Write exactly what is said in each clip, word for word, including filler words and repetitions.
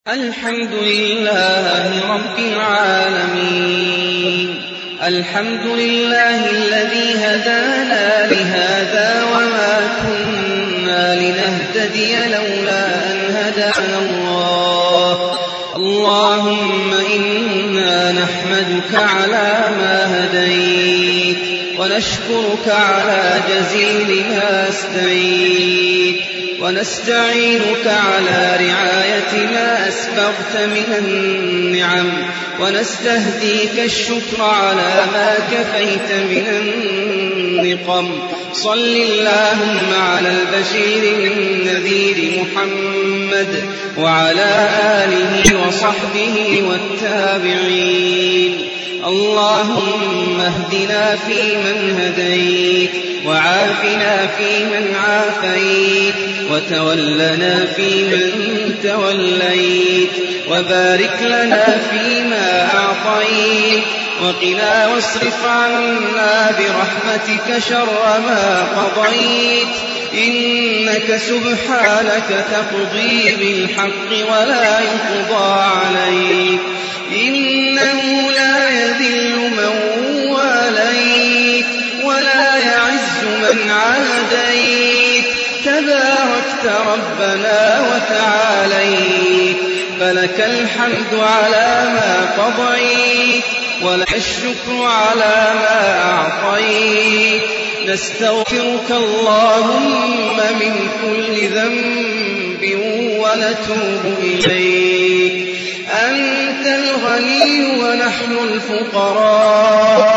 الحمد لله رب العالمين. الحمد لله الذي هدانا لهذا وما كنا لنهتدي لولا أن هدانا الله. اللهم إنا نحمدك على ما هديت ونشكرك على جزيل ما استعيت ونستعينك على رعاية ما أسبغت من النعم ونستهديك الشكر على ما كفيت من النقم. صل اللهم على البشير النذير محمد وعلى آله وصحبه والتابعين. اللهم اهدنا فيمن هديت وعافنا فيمن عافيت وتولنا فيمن توليت وبارك لنا فيما أعطيت وقنا واصرف عنا برحمتك شر ما قضيت. إنك سبحانك تقضي بالحق ولا يقضى عليك. إنه لا يذل من واليت ولا يعز من عاديت. تباركت ربنا وتعاليت. فلك الحمد على ما قضيت ولك الشكر على ما أعطيت. نستغفرك اللهم من كل ذنب ونتوب إليك. أنت الغني ونحن الفقراء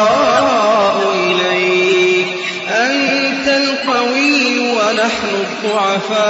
إليك. أنت القوي ونحن الضعفاء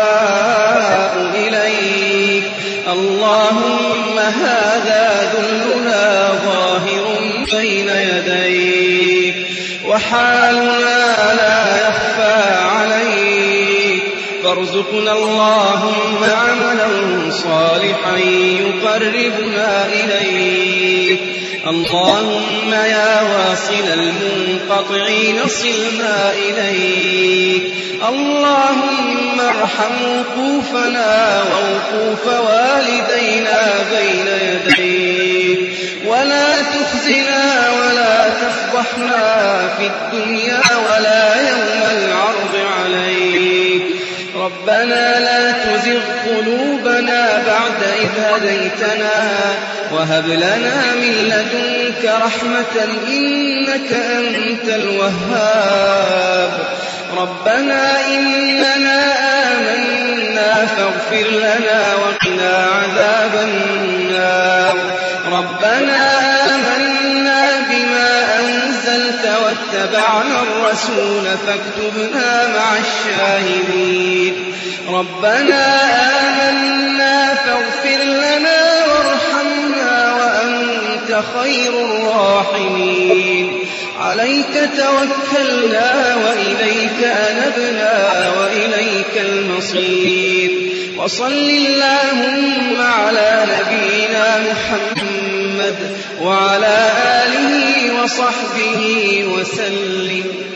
إليك. اللهم هذا ذلنا ظاهر بين يديك وحالنا لا يخفى عليك. فارزقنا اللهم عملا صالحا يقربنا إليك. اللهم يا واصل المنقطعين صلنا إليك. اللهم ارحم وقوفنا ووقوف والدينا بين يديك ولا تخزنا ولا تفضحنا في الدنيا ولا يوم العرض عليك. ربنا لا تزغ قلوبنا بعد إذ هديتنا وهب لنا من لدنك رحمة إنك أنت الوهاب. ربنا إننا آمنا فاغفر لنا وقنا عذاب النار. ربنا آمنا بما أنزلت واتبعنا الرسول فاكتبنا مع الشاهدين. ربنا آمنا فاغفر لنا وارحمنا وأنت خير الراحمين. عليك توكلنا وإليك أنبنا وإليك المصير. وصل اللهم على نبينا محمد وعلى آله وصحبه وسلم.